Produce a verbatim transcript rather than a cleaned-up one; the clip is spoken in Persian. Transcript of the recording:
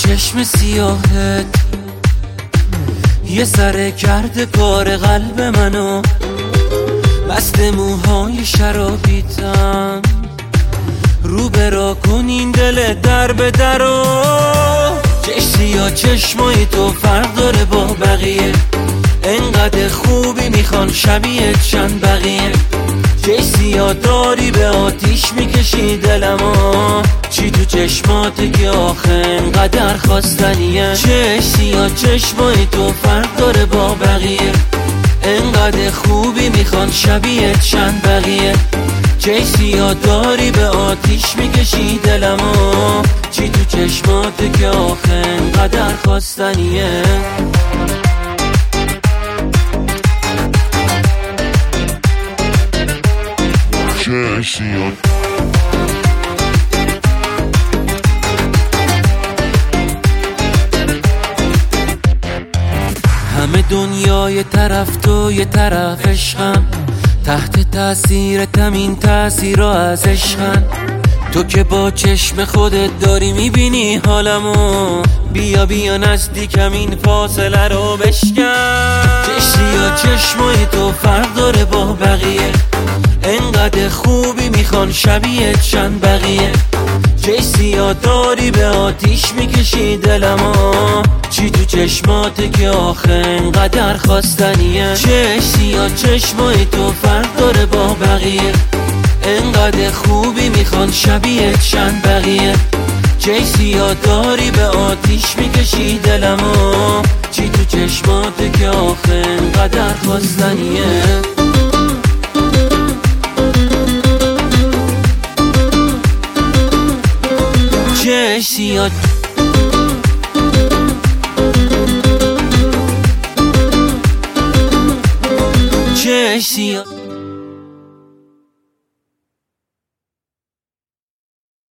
چشم سیاهت یه سره کرده کار قلب منو، بست موهای شرابیتم رو برا کن این دل در به درو. چش سیاه چشمای تو فرق داره با بقیه، انقدر خوبی میخوان شبیه چند بقیه. چش سیاه داری به آتیش میکشی دلمو، چی تو چشماته که آخه انقدر خواستنیه. چش سیاه چشمای تو فرق داره با بقیه، انقدر خوبی میخوان شبیه چند بقیه. چش سیاه داری به آتیش میکشی دلمو، چی تو چشماته که آخه انقدر خواستنیه. چش سیاه همه دنیا یه طرف تو یه طرف عشقم، تحت تاثیرتم این تاثیرها از عشقم. تو که با چشم خودت داری میبینی حالمو، بیا بیا نزدیکم این فاصله رو بشکن. چش سیاه چشمای تو فرق داره با بقیه، انقدر خوبی میخوان شبیه چند بقیه. چش سیاه داری به آتیش میکشی دلمو، چی تو چشماته که آخه انقدر خواستنیه. چش سیاه چشمای تو فرق داره با بقیه، انقدر خوبی میخوان شبیه چند بقیه. چش سیاه داری به آتیش میکشی دلمو، چی تو چشماته که آخه انقدر خواستنیه. چش سیاه چش سیاه